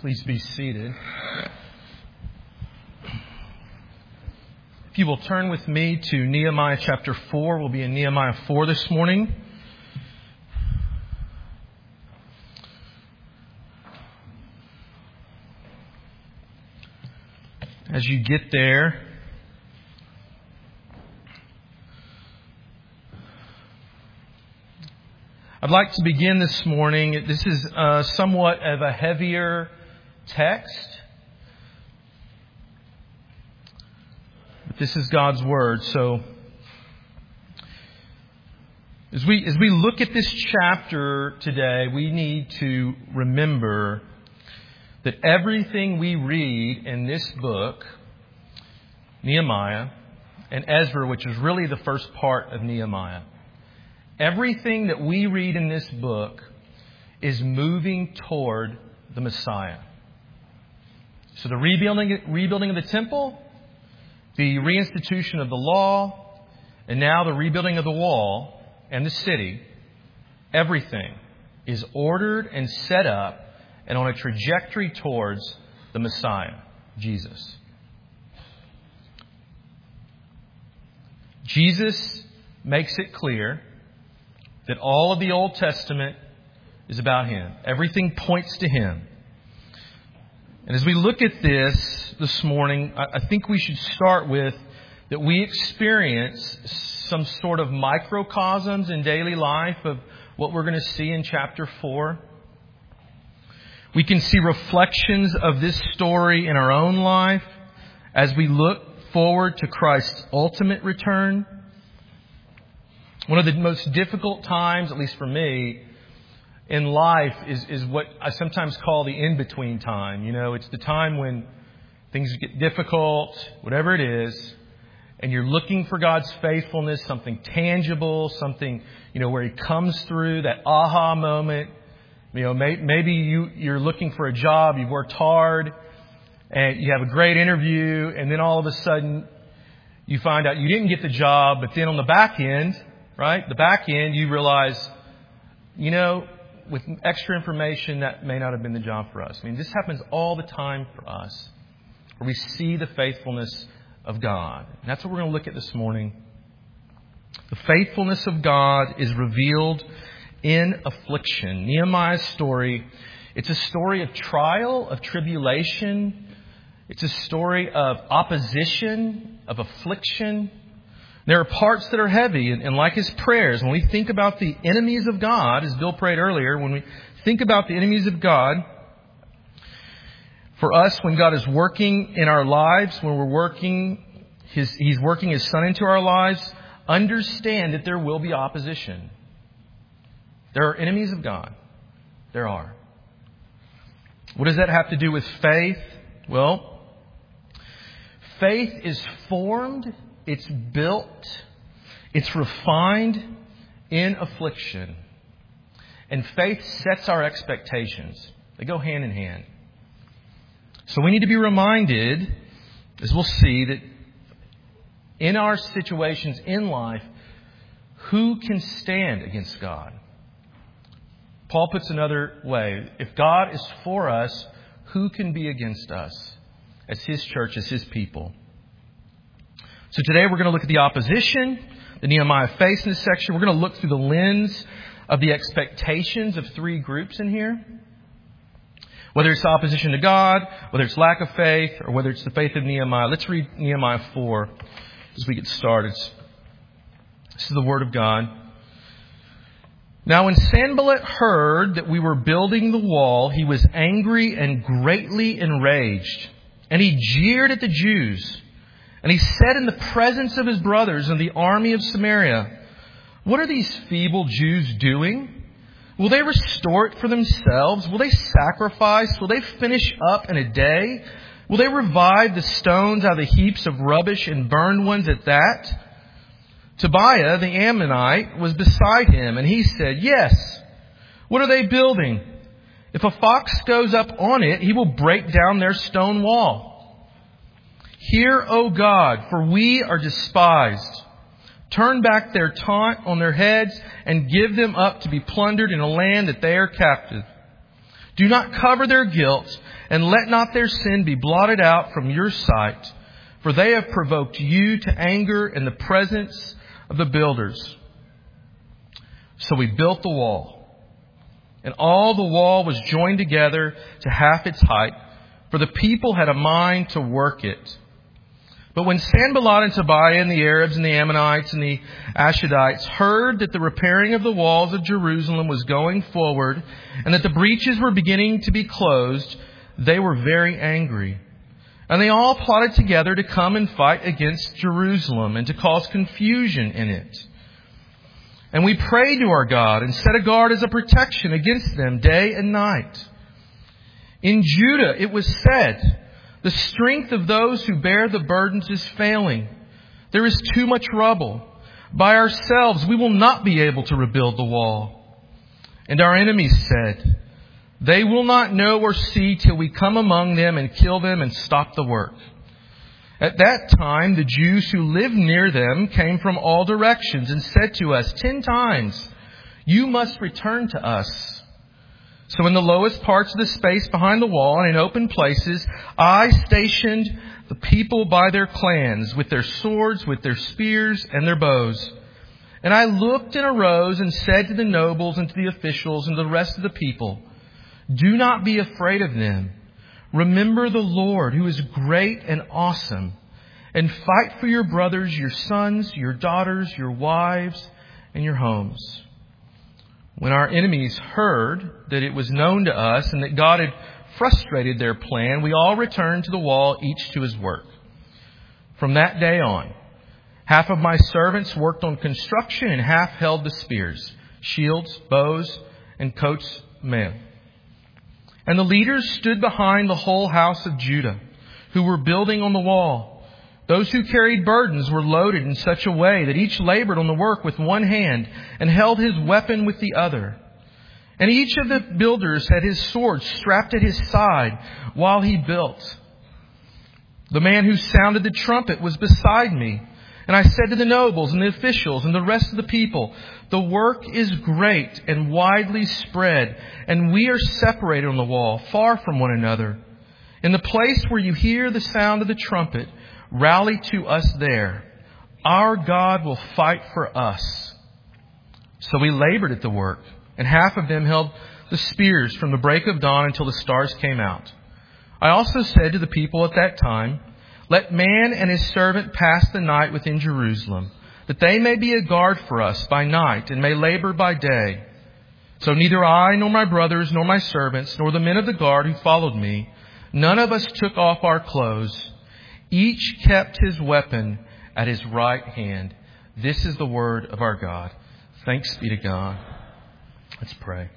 Please be seated. If you will turn with me to Nehemiah chapter 4, we'll be in Nehemiah 4 this morning. As you get there, I'd like to begin this morning. This is somewhat of a heavier text. But this is God's Word. So as we look at this chapter today, we need to remember that everything we read in this book, Nehemiah and Ezra, which is really the first part of Nehemiah, everything that we read in this book is moving toward the Messiah. So the rebuilding of the temple, the reinstitution of the law, and now the rebuilding of the wall and the city, everything is ordered and set up and on a trajectory towards the Messiah, Jesus. Jesus makes it clear that all of the Old Testament is about Him. Everything points to Him. And as we look at this morning, I think we should start with that we experience some sort of microcosms in daily life of what we're going to see in chapter 4. We can see reflections of this story in our own life as we look forward to Christ's ultimate return. One of the most difficult times, at least for me, in life is what I sometimes call the in-between time. You know, it's the time when things get difficult, whatever it is, and you're looking for God's faithfulness, something tangible, something, where He comes through, that aha moment. Maybe you're looking for a job, you've worked hard, and you have a great interview, and then all of a sudden you find out you didn't get the job, but then on the back end, right? The back end, you realize, with extra information, that may not have been the job for us. This happens all the time for us, where we see the faithfulness of God. And that's what we're going to look at this morning. The faithfulness of God is revealed in affliction. Nehemiah's story, it's a story of trial, of tribulation. It's a story of opposition, of affliction. There are parts that are heavy, and like his prayers, when we think about the enemies of God, as Bill prayed earlier, when we think about the enemies of God, for us, when God is working in our lives, when we're working, He's working His Son into our lives, understand that there will be opposition. There are enemies of God. There are. What does that have to do with faith? Well, faith is formed, it's built, it's refined in affliction. And faith sets our expectations. They go hand in hand. So we need to be reminded, as we'll see, that in our situations in life, who can stand against God? Paul puts another way. If God is for us, who can be against us as His church, as His people? So today we're going to look at the opposition that Nehemiah faced in this section. We're going to look through the lens of the expectations of three groups in here. Whether it's opposition to God, whether it's lack of faith, or whether it's the faith of Nehemiah. Let's read Nehemiah 4 as we get started. This is the Word of God. Now when Sanballat heard that we were building the wall, he was angry and greatly enraged. And he jeered at the Jews. And he said in the presence of his brothers and the army of Samaria, "What are these feeble Jews doing? Will they restore it for themselves? Will they sacrifice? Will they finish up in a day? Will they revive the stones out of the heaps of rubbish and burn ones at that?" Tobiah the Ammonite was beside him, and he said, "Yes. What are they building? If a fox goes up on it, he will break down their stone wall. Hear, O God, for we are despised. Turn back their taunt on their heads and give them up to be plundered in a land that they are captive. Do not cover their guilt, and let not their sin be blotted out from your sight, for they have provoked you to anger in the presence of the builders. So we built the wall, and all the wall was joined together to half its height, for the people had a mind to work it. But when Sanballat and Tobiah and the Arabs and the Ammonites and the Ashdodites heard that the repairing of the walls of Jerusalem was going forward and that the breaches were beginning to be closed, they were very angry. And they all plotted together to come and fight against Jerusalem and to cause confusion in it. And we prayed to our God and set a guard as a protection against them day and night. In Judah it was said, the strength of those who bear the burdens is failing. There is too much rubble. By ourselves we will not be able to rebuild the wall. And our enemies said, they will not know or see till we come among them and kill them and stop the work. At that time the Jews who lived near them came from all directions and said to us 10 times, you must return to us. So in the lowest parts of the space behind the wall and in open places, I stationed the people by their clans, with their swords, with their spears, and their bows. And I looked and arose and said to the nobles and to the officials and to the rest of the people, do not be afraid of them. Remember the Lord, who is great and awesome, and fight for your brothers, your sons, your daughters, your wives, and your homes. When our enemies heard that it was known to us and that God had frustrated their plan, we all returned to the wall, each to his work. From that day on, half of my servants worked on construction and half held the spears, shields, bows, and coats mail. And the leaders stood behind the whole house of Judah, who were building on the wall. Those who carried burdens were loaded in such a way that each labored on the work with one hand and held his weapon with the other. And each of the builders had his sword strapped at his side while he built. The man who sounded the trumpet was beside me. And I said to the nobles and the officials and the rest of the people, the work is great and widely spread, and we are separated on the wall, far from one another. In the place where you hear the sound of the trumpet, rally to us there. Our God will fight for us. So we labored at the work, and half of them held the spears from the break of dawn until the stars came out. I also said to the people at that time, let man and his servant pass the night within Jerusalem, that they may be a guard for us by night and may labor by day. So neither I nor my brothers nor my servants nor the men of the guard who followed me, none of us took off our clothes. Each kept his weapon at his right hand. This is the word of our God. Thanks be to God. Let's pray.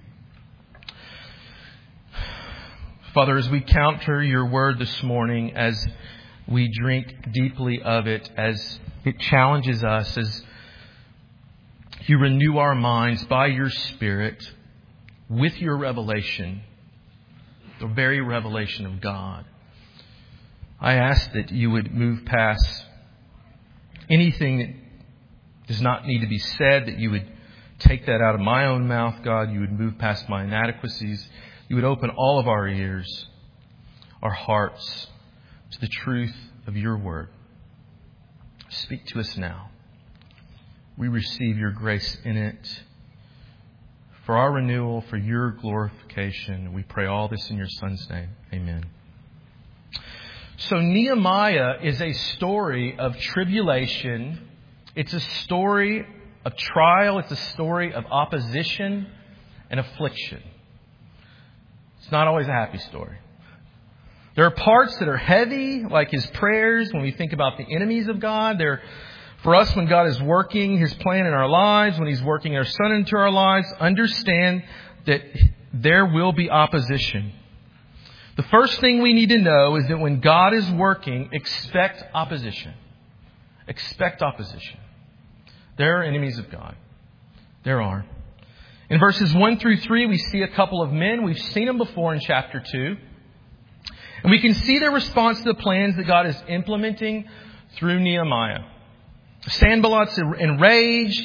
Father, as we counter your word this morning, as we drink deeply of it, as it challenges us, as you renew our minds by your Spirit with your revelation, the very revelation of God, I ask that you would move past anything that does not need to be said, that you would take that out of my own mouth, God. You would move past my inadequacies. You would open all of our ears, our hearts, to the truth of your word. Speak to us now. We receive your grace in it. For our renewal, for your glorification, we pray all this in your Son's name. Amen. So Nehemiah is a story of tribulation. It's a story of trial. It's a story of opposition and affliction. It's not always a happy story. There are parts that are heavy, like his prayers, when we think about the enemies of God. For us, when God is working his plan in our lives, when he's working our Son into our lives, understand that there will be opposition. The first thing we need to know is that when God is working, expect opposition. Expect opposition. There are enemies of God. There are. In verses 1 through 3, we see a couple of men. We've seen them before in chapter 2. And we can see their response to the plans that God is implementing through Nehemiah. Sanballat's enraged,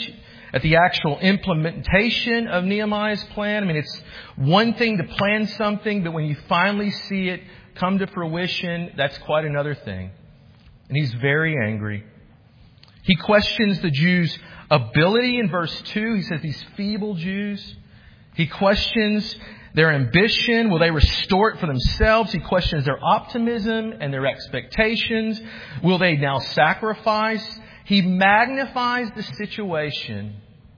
at the actual implementation of Nehemiah's plan. I mean, it's one thing to plan something, but when you finally see it come to fruition, that's quite another thing. And he's very angry. He questions the Jews' ability in verse 2. He says these feeble Jews. He questions their ambition. Will they restore it for themselves? He questions their optimism and their expectations. Will they now sacrifice? He magnifies the situation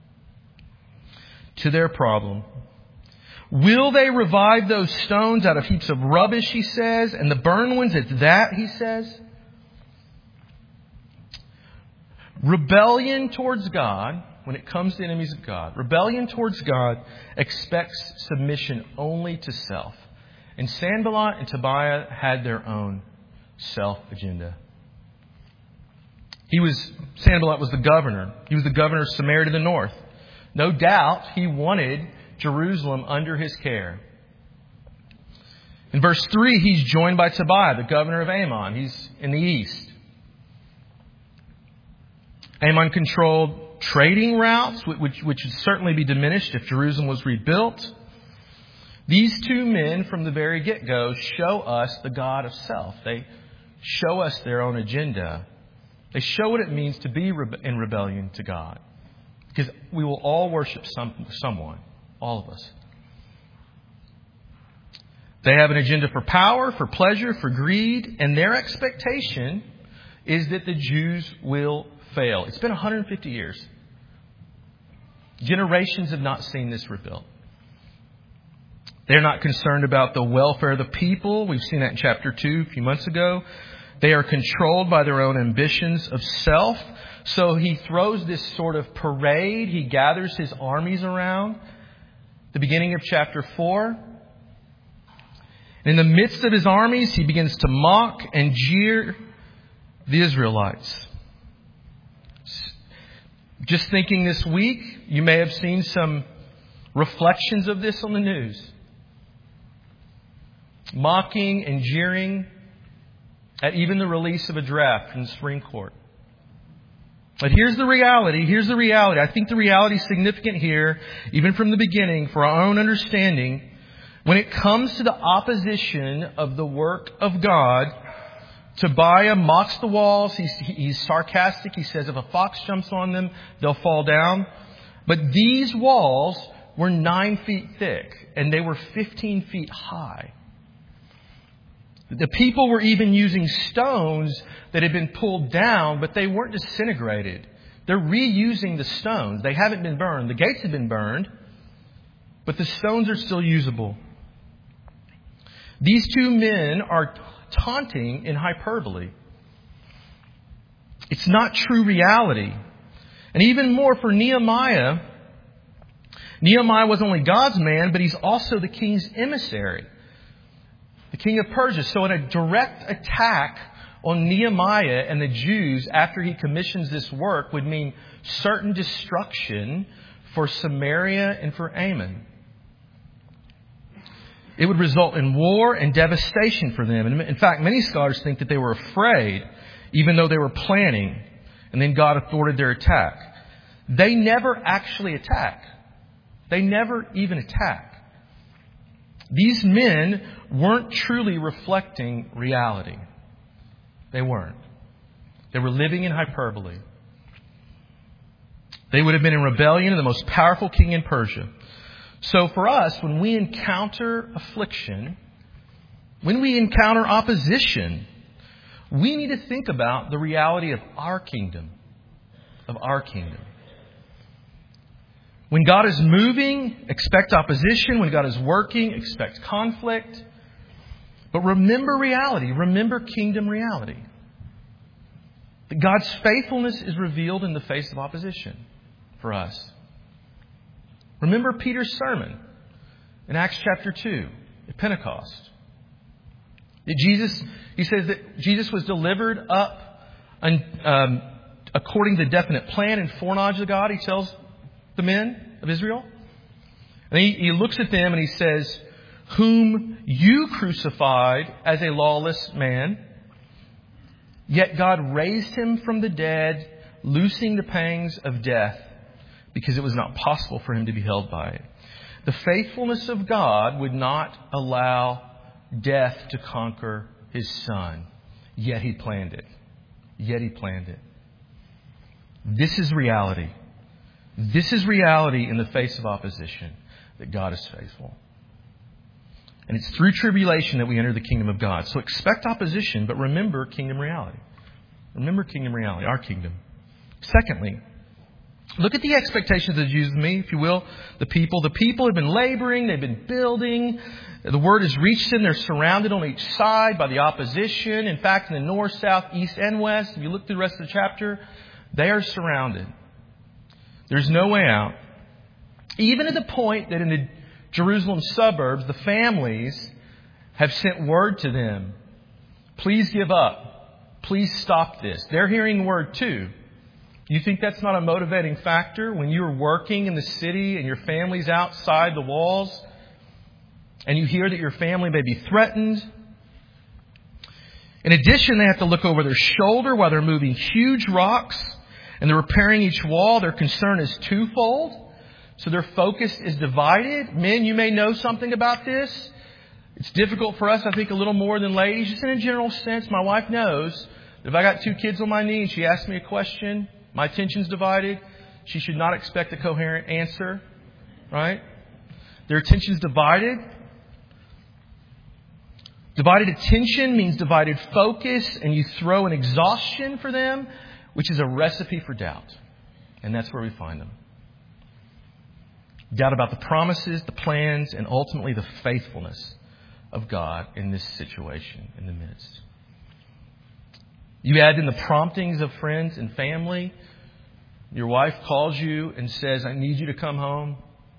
to their problem. Will they revive those stones out of heaps of rubbish, he says, and the burned ones at that, he says? Rebellion towards God, when it comes to enemies of God, rebellion towards God expects submission only to self. And Sanballat and Tobiah had their own self-agenda. Sanballat was the governor. He was the governor of Samaria to the north. No doubt he wanted Jerusalem under his care. In verse 3, he's joined by Tobiah, the governor of Ammon. He's in the east. Ammon controlled trading routes, which would certainly be diminished if Jerusalem was rebuilt. These two men from the very get-go show us the God of self. They show us their own agenda. They show what it means to be in rebellion to God. Because we will all worship someone. All of us. They have an agenda for power, for pleasure, for greed. And their expectation is that the Jews will fail. It's been 150 years. Generations have not seen this rebuilt. They're not concerned about the welfare of the people. We've seen that in chapter 2 a few months ago. They are controlled by their own ambitions of self. So he throws this sort of parade. He gathers his armies around. The beginning of chapter 4. In the midst of his armies, he begins to mock and jeer the Israelites. Just thinking this week, you may have seen some reflections of this on the news. Mocking and jeering at even the release of a draft from the Supreme Court. But here's the reality. I think the reality is significant here, even from the beginning, for our own understanding. When it comes to the opposition of the work of God, Tobiah mocks the walls. He's sarcastic. He says if a fox jumps on them, they'll fall down. But these walls were 9 feet thick, and they were 15 feet high. The people were even using stones that had been pulled down, but they weren't disintegrated. They're reusing the stones. They haven't been burned. The gates have been burned, but the stones are still usable. These two men are taunting in hyperbole. It's not true reality. And even more for Nehemiah. Nehemiah was only God's man, but he's also the king's emissary. The king of Persia. So in a direct attack on Nehemiah and the Jews after he commissions this work would mean certain destruction for Samaria and for Ammon. It would result in war and devastation for them. And in fact, many scholars think that they were afraid, even though they were planning, and then God thwarted their attack. They never actually attack. They never even attack. These men weren't truly reflecting reality. They weren't. They were living in hyperbole. They would have been in rebellion to the most powerful king in Persia. So for us, when we encounter affliction, when we encounter opposition, we need to think about the reality of our kingdom. When God is moving, expect opposition. When God is working, expect conflict. But remember reality. Remember kingdom reality. That God's faithfulness is revealed in the face of opposition for us. Remember Peter's sermon in Acts chapter 2 at Pentecost. He says that Jesus was delivered up according to the definite plan and foreknowledge of God, he tells the men of Israel. And he looks at them and he says, whom you crucified as a lawless man, yet God raised him from the dead, loosing the pangs of death, because it was not possible for him to be held by it. The faithfulness of God would not allow death to conquer his Son, yet he planned it. Yet he planned it. This is reality. This is reality in the face of opposition, that God is faithful. And it's through tribulation that we enter the kingdom of God. So expect opposition, but remember kingdom reality. Remember kingdom reality, our kingdom. Secondly, look at the expectations of the Jews with me, if you will. The people have been laboring, they've been building. The word has reached them. They're surrounded on each side by the opposition. In fact, in the north, south, east, and west, if you look through the rest of the chapter, they are surrounded. There's no way out. Even at the point that in the Jerusalem suburbs, the families have sent word to them, please give up. Please stop this. They're hearing word too. You think that's not a motivating factor when you're working in the city and your family's outside the walls and you hear that your family may be threatened? In addition, they have to look over their shoulder while they're moving huge rocks and they're repairing each wall. Their concern is twofold. So their focus is divided. Men, you may know something about this. It's difficult for us, I think, a little more than ladies. Just in a general sense, my wife knows that if I got 2 kids on my knee and she asks me a question, my attention's divided, she should not expect a coherent answer. Right? Their attention's divided. Divided attention means divided focus, and you throw an exhaustion for them, which is a recipe for doubt. And that's where we find them. Doubt about the promises, the plans, and ultimately the faithfulness of God in this situation in the midst. You add in the promptings of friends and family. Your wife calls you and says, I need you to come home.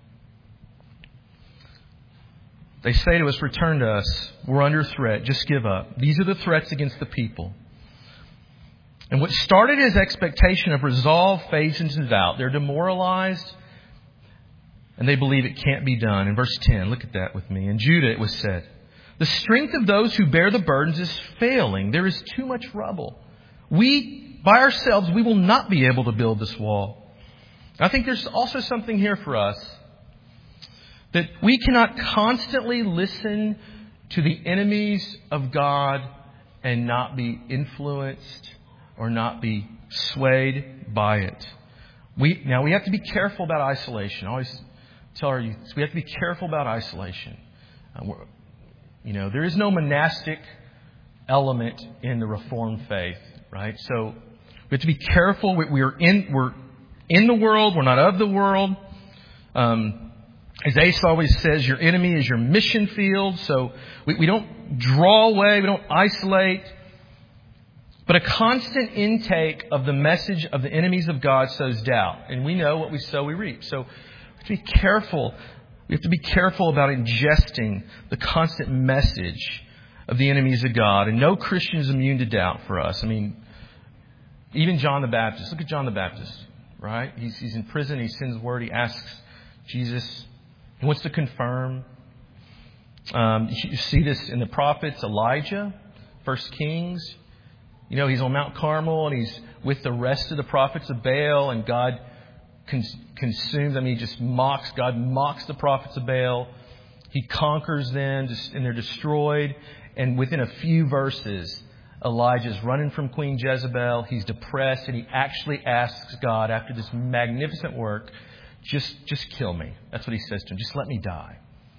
They say to us, return to us. We're under threat. Just give up. These are the threats against the people. And what started as expectation of resolve fades into doubt. They're demoralized. And they believe it can't be done. In verse 10, look at that with me. In Judah it was said, the strength of those who bear the burdens is failing. There is too much rubble. By ourselves, we will not be able to build this wall. I think there's also something here for us. That we cannot constantly listen to the enemies of God and not be influenced or not be swayed by it. We have to be careful about isolation. I always tell our youth, we have to be careful about isolation. There is no monastic element in the Reformed faith, right? So we have to be careful. We're in the world. We're not of the world. As Ace always says, your enemy is your mission field. So we don't draw away. We don't isolate. But a constant intake of the message of the enemies of God sows doubt. And we know what we sow, we reap. So we have to be careful. We have to be careful about ingesting the constant message of the enemies of God. And no Christian is immune to doubt for us. I mean, even John the Baptist. Look at John the Baptist, right? He's in prison. He sends word. He asks Jesus. He wants to confirm. You see this in the prophets. Elijah, 1 Kings. He's on Mount Carmel and he's with the rest of the prophets of Baal, and God consumes them. He just mocks. God mocks the prophets of Baal. He conquers them and they're destroyed. And within a few verses, Elijah's running from Queen Jezebel. He's depressed and he actually asks God, after this magnificent work, just kill me. That's what he says to him. Just let me die.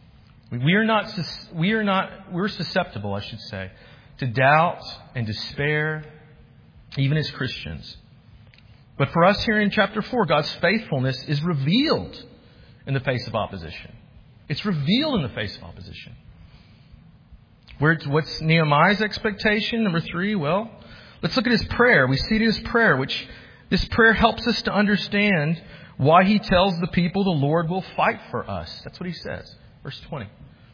We're susceptible, I should say, to doubt and despair, even as Christians. But for us here in chapter 4, God's faithfulness is revealed in the face of opposition. It's revealed in the face of opposition. What's Nehemiah's expectation? Number 3, well, let's look at his prayer. We see his prayer, which this prayer helps us to understand why he tells the people the Lord will fight for us. That's what he says. Verse 20.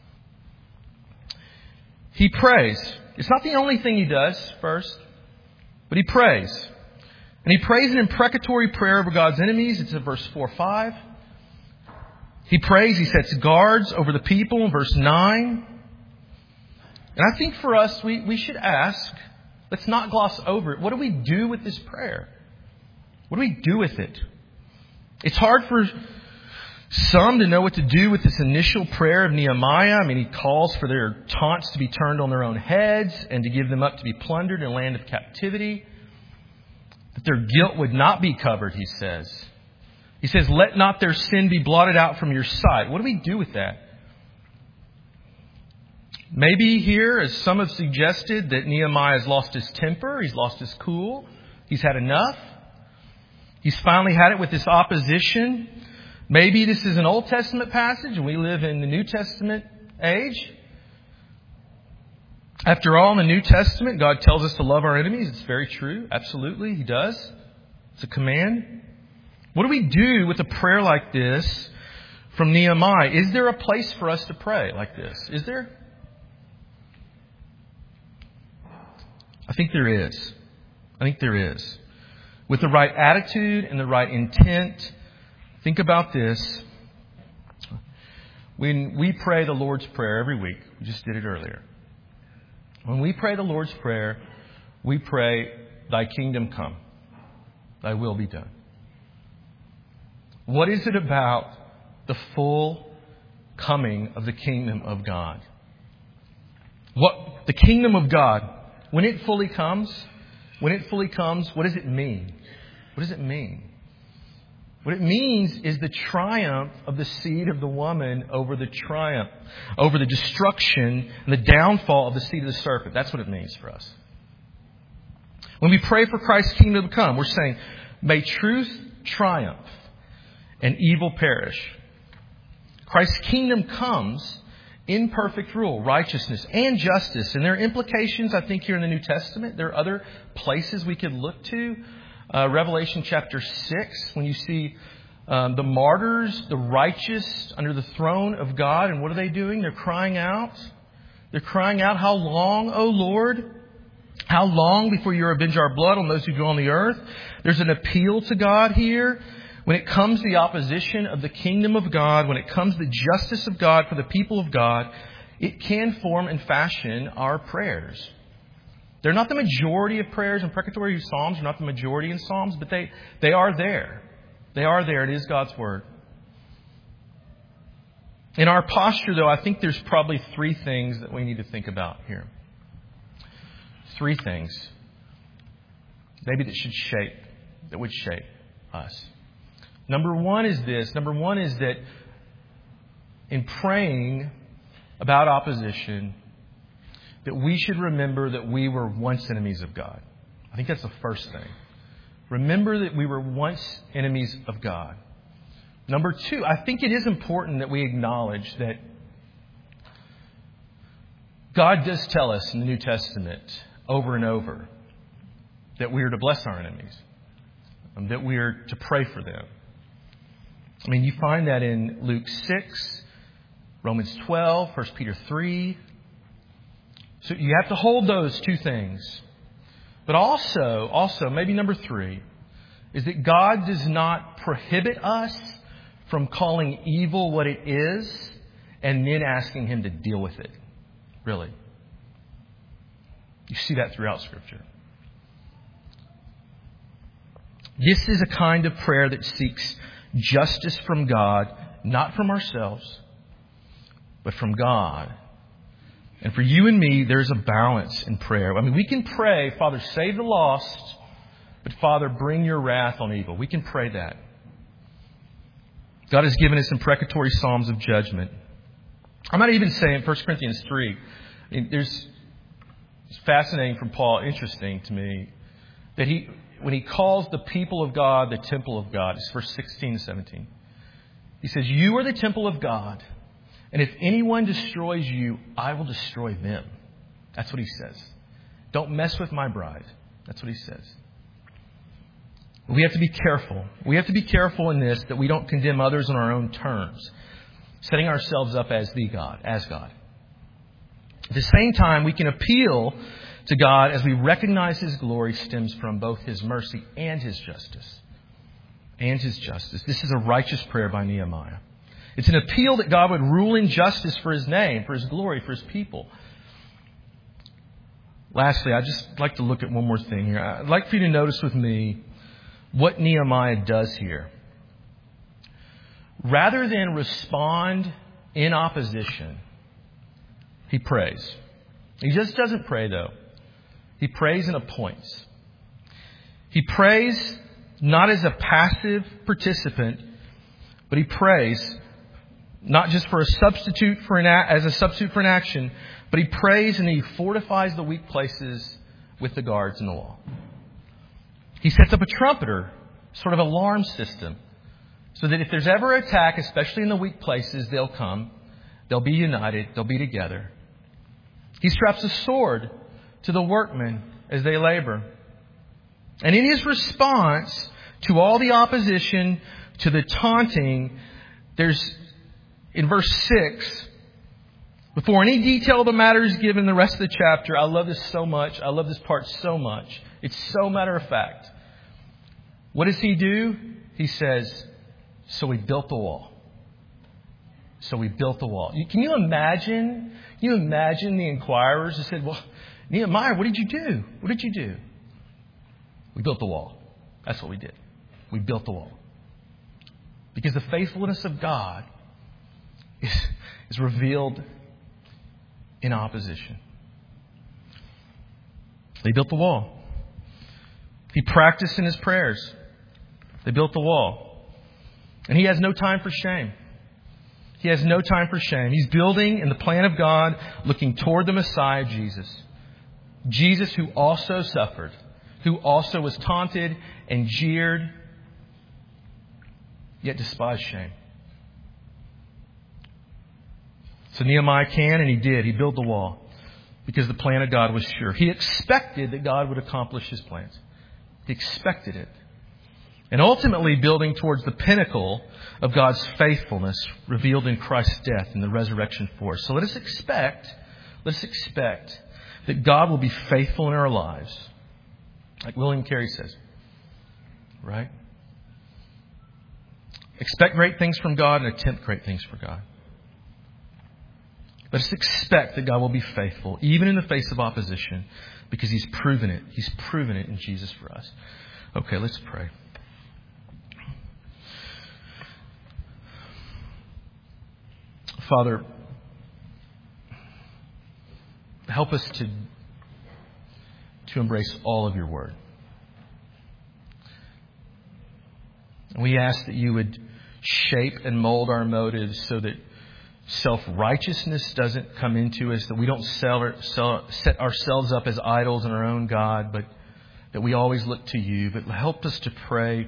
He prays. It's not the only thing he does first, but he prays. And he prays an imprecatory prayer over God's enemies. It's in verse 4-5. He prays, he sets guards over the people in verse 9. And I think for us, we should ask, let's not gloss over it. What do we do with this prayer? What do we do with it? It's hard for some to know what to do with this initial prayer of Nehemiah. I mean, he calls for their taunts to be turned on their own heads and to give them up to be plundered in a land of captivity. That their guilt would not be covered, he says. He says, let not their sin be blotted out from your sight. What do we do with that? Maybe here, as some have suggested, that Nehemiah has lost his temper. He's lost his cool. He's had enough. He's finally had it with this opposition. Maybe this is an Old Testament passage and we live in the New Testament age. After all, in the New Testament, God tells us to love our enemies. It's very true. Absolutely, He does. It's a command. What do we do with a prayer like this from Nehemiah? Is there a place for us to pray like this? Is there? I think there is. I think there is. With the right attitude and the right intent, think about this. When we pray the Lord's Prayer every week, we just did it earlier. When we pray the Lord's Prayer, we pray, Thy kingdom come, Thy will be done. What is it about the full coming of the kingdom of God? What the kingdom of God, when it fully comes, what does it mean? What does it mean? What it means is the triumph of the seed of the woman over the destruction and the downfall of the seed of the serpent. That's what it means for us. When we pray for Christ's kingdom to come, we're saying, may truth triumph and evil perish. Christ's kingdom comes in perfect rule, righteousness, and justice. And there are implications, I think, here in the New Testament. There are other places we could look to. Revelation chapter 6, when you see the martyrs, the righteous, under the throne of God. And what are they doing? They're crying out. They're crying out, how long, O Lord? How long before you avenge our blood on those who dwell on the earth? There's an appeal to God here. When it comes to the opposition of the kingdom of God, when it comes to the justice of God for the people of God, it can form and fashion our prayers. They're not the majority of prayers and precatory psalms. They're not the majority in psalms, but they are there. They are there. It is God's word. In our posture, though, I think there's probably three things that we need to think about here. Three things. Maybe that would shape us. Number one is this. Number one is that in praying about opposition, that we should remember that we were once enemies of God. I think that's the first thing. Remember that we were once enemies of God. Number two, I think it is important that we acknowledge that God does tell us in the New Testament over and over that we are to bless our enemies, that we are to pray for them. I mean, you find that in Luke 6, Romans 12, 1 Peter 3. So you have to hold those two things. But also, maybe number three, is that God does not prohibit us from calling evil what it is and then asking Him to deal with it. Really. You see that throughout Scripture. This is a kind of prayer that seeks justice from God, not from ourselves, but from God. And for you and me, there's a balance in prayer. I mean, we can pray, Father, save the lost, but Father, bring your wrath on evil. We can pray that. God has given us imprecatory psalms of judgment. I might even say in 1 Corinthians 3, I mean, it's fascinating from Paul, interesting to me, that when he calls the people of God the temple of God, it's verse 16 and 17. He says, you are the temple of God, and if anyone destroys you, I will destroy them. That's what he says. Don't mess with my bride. That's what he says. We have to be careful. We have to be careful in this that we don't condemn others on our own terms, setting ourselves up as God. At the same time, we can appeal to God as we recognize His glory stems from both His mercy and His justice. This is a righteous prayer by Nehemiah. It's an appeal that God would rule in justice for His name, for His glory, for His people. Lastly, I'd just like to look at one more thing here. I'd like for you to notice with me what Nehemiah does here. rather than respond in opposition, he prays. He just doesn't pray, though. He prays and appoints. He prays not as a passive participant, but he prays not just for a substitute for as a substitute for an action, but he prays and he fortifies the weak places with the guards in the wall. He sets up a trumpeter, sort of alarm system, so that if there's ever an attack, especially in the weak places, they'll come. They'll be united. They'll be together. He straps a sword to the workmen as they labor. And in his response to all the opposition, to the taunting, there's, in verse 6, before any detail of the matter is given, the rest of the chapter, I love this so much. I love this part so much. It's so matter of fact. What does he do? He says, so we built the wall. So we built the wall. Can you imagine the inquirers who said, well, Nehemiah, what did you do? What did you do? We built the wall. That's what we did. We built the wall. Because the faithfulness of God is revealed in opposition. They built the wall. He practiced in his prayers. They built the wall. And he has no time for shame. He has no time for shame. He's building in the plan of God, looking toward the Messiah, Jesus. Jesus, who also suffered, who also was taunted and jeered, yet despised shame. So Nehemiah can, and he did. He built the wall because the plan of God was sure. He expected that God would accomplish his plans. He expected it. And ultimately building towards the pinnacle of God's faithfulness revealed in Christ's death and the resurrection for us. So let us expect that God will be faithful in our lives. Like William Carey says. Right? Expect great things from God and attempt great things for God. Let us expect that God will be faithful, even in the face of opposition, because He's proven it. He's proven it in Jesus for us. Okay, let's pray. Father, help us to embrace all of your word. We ask that you would shape and mold our motives so that self-righteousness doesn't come into us, that we don't set ourselves up as idols in our own God, but that we always look to you. But help us to pray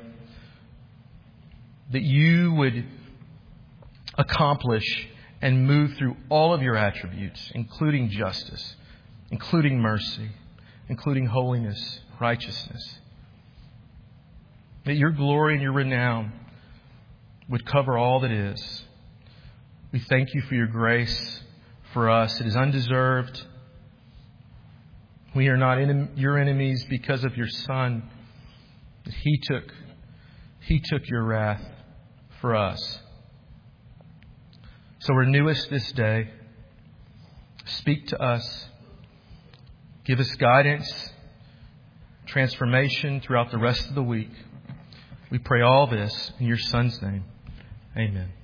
that you would accomplish and move through all of your attributes, including justice, including mercy, including holiness, righteousness. That your glory and your renown would cover all that is. We thank you for your grace for us. It is undeserved. We are not your enemies because of your Son. He took your wrath for us. So renew us this day. Speak to us. Give us guidance, transformation throughout the rest of the week. We pray all this in your Son's name. Amen.